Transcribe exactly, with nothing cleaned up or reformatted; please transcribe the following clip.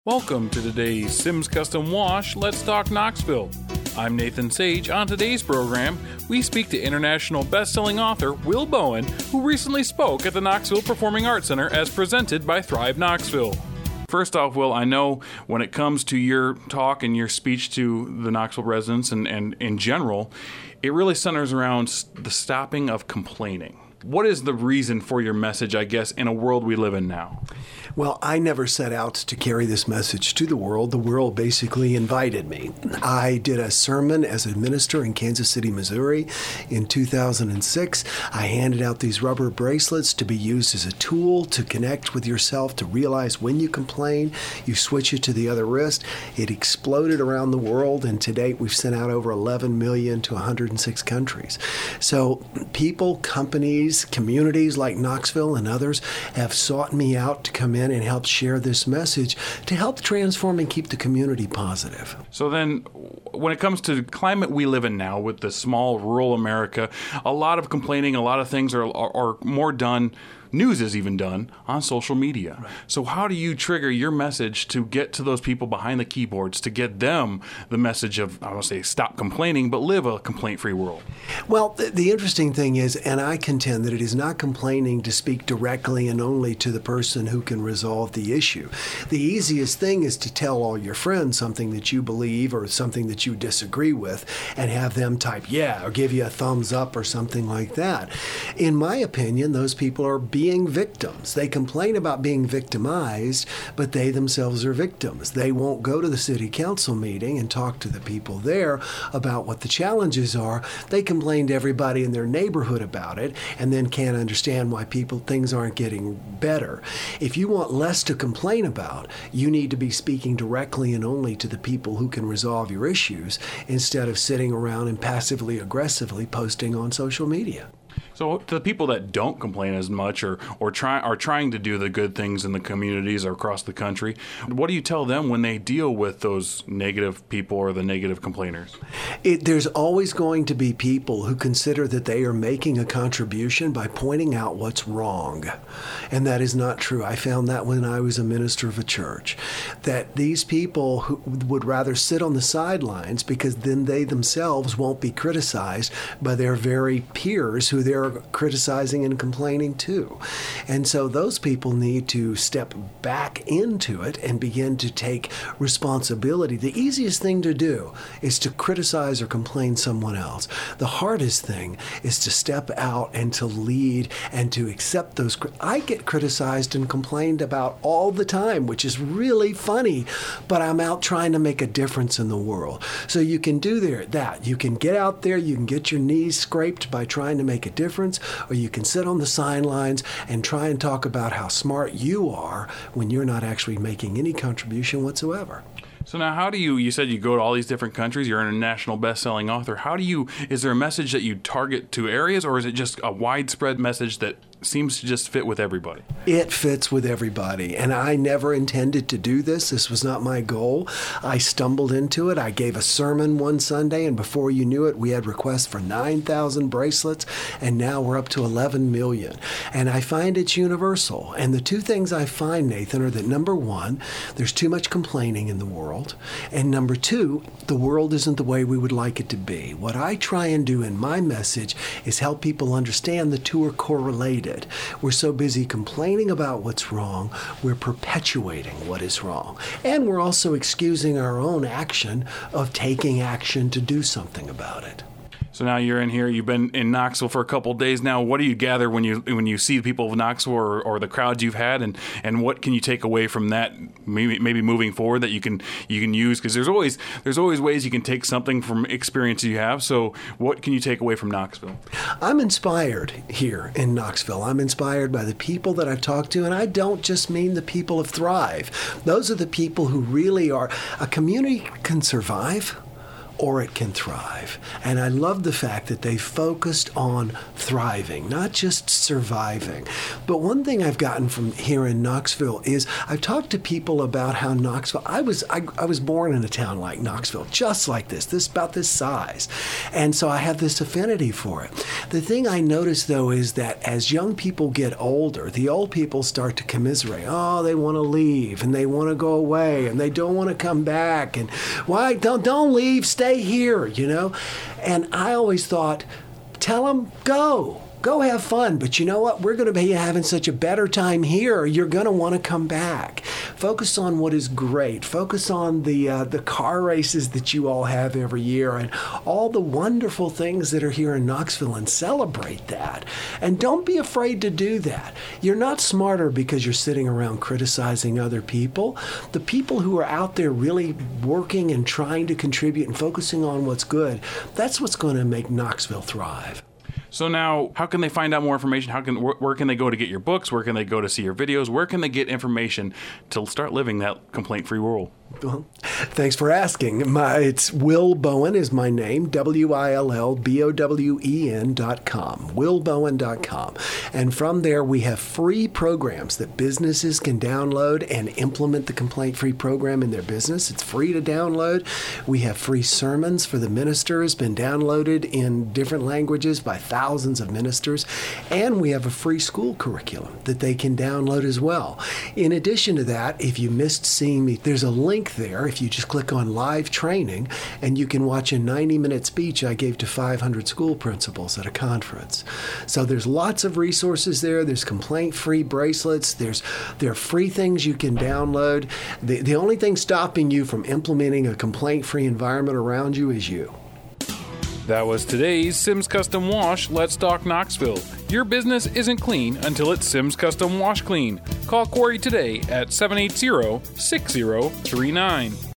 Welcome to today's Sims Custom Wash Let's Talk Knoxville. I'm Nathan Sage. On today's program, we speak to international best-selling author Will Bowen, who recently spoke at the Knoxville Performing Arts Center as presented by Thrive Knoxville. First off, Will, I know when it comes to your talk and your speech to the Knoxville residents and, and in general, it really centers around the stopping of complaining. What is the reason for your message, I guess, in a world we live in now? Well, I never set out to carry this message to the world. The world basically invited me. I did a sermon as a minister in Kansas City, Missouri in two thousand six. I handed out these rubber bracelets to be used as a tool to connect with yourself, to realize when you complain, you switch it to the other wrist. It exploded around the world, and to date we've sent out over eleven million to one hundred six countries. So people, companies, communities like Knoxville and others have sought me out to come in and help share this message to help transform and keep the community positive. So then, when it comes to the climate we live in now with the small rural America, a lot of complaining, a lot of things are, are, are more done, news is even done, on social media. Right. So how do you trigger your message to get to those people behind the keyboards, to get them the message of, I won't say stop complaining, but live a complaint-free world? Well, the, the interesting thing is, and I contend that it is not complaining to speak directly and only to the person who can resolve the issue. The easiest thing is to tell all your friends something that you believe or something that you disagree with and have them type yeah or give you a thumbs up or something like that. In my opinion, those people are being being victims. They complain about being victimized, but they themselves are victims. They won't go to the city council meeting and talk to the people there about what the challenges are. They complain to everybody in their neighborhood about it and then can't understand why people things aren't getting better. If you want less to complain about, you need to be speaking directly and only to the people who can resolve your issues instead of sitting around and passively aggressively posting on social media. So to the people that don't complain as much or, or try, are trying to do the good things in the communities or across the country, what do you tell them when they deal with those negative people or the negative complainers? It, there's always going to be people who consider that they are making a contribution by pointing out what's wrong. And that is not true. I found that when I was a minister of a church, that these people who would rather sit on the sidelines because then they themselves won't be criticized by their very peers who they're criticizing and complaining too. And so those people need to step back into it and begin to take responsibility. The easiest thing to do is to criticize or complain someone else. The hardest thing is to step out and to lead and to accept those. I get criticized and complained about all the time, which is really funny, but I'm out trying to make a difference in the world. So you can do there, that. You can get out there, you can get your knees scraped by trying to make a difference, or you can sit on the sidelines and try and talk about how smart you are when you're not actually making any contribution whatsoever. So now how do you, you said you go to all these different countries, you're an international best-selling author. How do you, is there a message that you target to areas, or is it just a widespread message that seems to just fit with everybody? It fits with everybody, and I never intended to do this. This was not my goal. I stumbled into it. I gave a sermon one Sunday, and before you knew it, we had requests for nine thousand bracelets, and now we're up to eleven million. And I find it's universal. And the two things I find, Nathan, are that number one, there's too much complaining in the world, and number two, the world isn't the way we would like it to be. What I try and do in my message is help people understand the two are correlated. We're so busy complaining about what's wrong, we're perpetuating what is wrong. And we're also excusing our own action of taking action to do something about it. So now you're in here, you've been in Knoxville for a couple of days now. What do you gather when you when you see the people of Knoxville or, or the crowds you've had, and, and what can you take away from that, maybe, maybe moving forward that you can you can use? Because there's always there's always ways you can take something from experience you have. So what can you take away from Knoxville? I'm inspired here in Knoxville. I'm inspired by the people that I've talked to, and I don't just mean the people of Thrive. Those are the people who really are, a community can survive or it can thrive. And I love the fact that they focused on thriving, not just surviving. But one thing I've gotten from here in Knoxville is I've talked to people about how Knoxville, I was I, I was born in a town like Knoxville, just like this, this about this size. And so I have this affinity for it. The thing I notice, though, is that as young people get older, the old people start to commiserate. Oh, they want to leave, and they want to go away, and they don't want to come back. And why? Don't, don't leave, stay here, you know? And I always thought, tell them, go. Go have fun, but you know what? We're going to be having such a better time here. You're going to want to come back. Focus on what is great. Focus on the uh, the car races that you all have every year and all the wonderful things that are here in Knoxville, and celebrate that. And don't be afraid to do that. You're not smarter because you're sitting around criticizing other people. The people who are out there really working and trying to contribute and focusing on what's good, that's what's going to make Knoxville thrive. So now, how can they find out more information? How can where, where can they go to get your books? Where can they go to see your videos? Where can they get information to start living that complaint-free world? Well, thanks for asking. My, it's Will Bowen is my name, W I L L B O W E N dot com, will bowen dot com. And from there, we have free programs that businesses can download and implement the complaint-free program in their business. It's free to download. We have free sermons for the ministers, been downloaded in different languages by thousands of ministers. And we have a free school curriculum that they can download as well. In addition to that, if you missed seeing me, there's a link there if you just click on live training, and you can watch a ninety minute speech I gave to five hundred school principals at a conference. So there's lots of resources there. There's complaint-free bracelets. There's there are free things you can download. The, the only thing stopping you from implementing a complaint-free environment around you is you. That was today's Sims Custom Wash Let's Talk Knoxville. Your business isn't clean until it's Sims Custom Wash Clean. Call Corey today at seven eight zero, six zero three nine.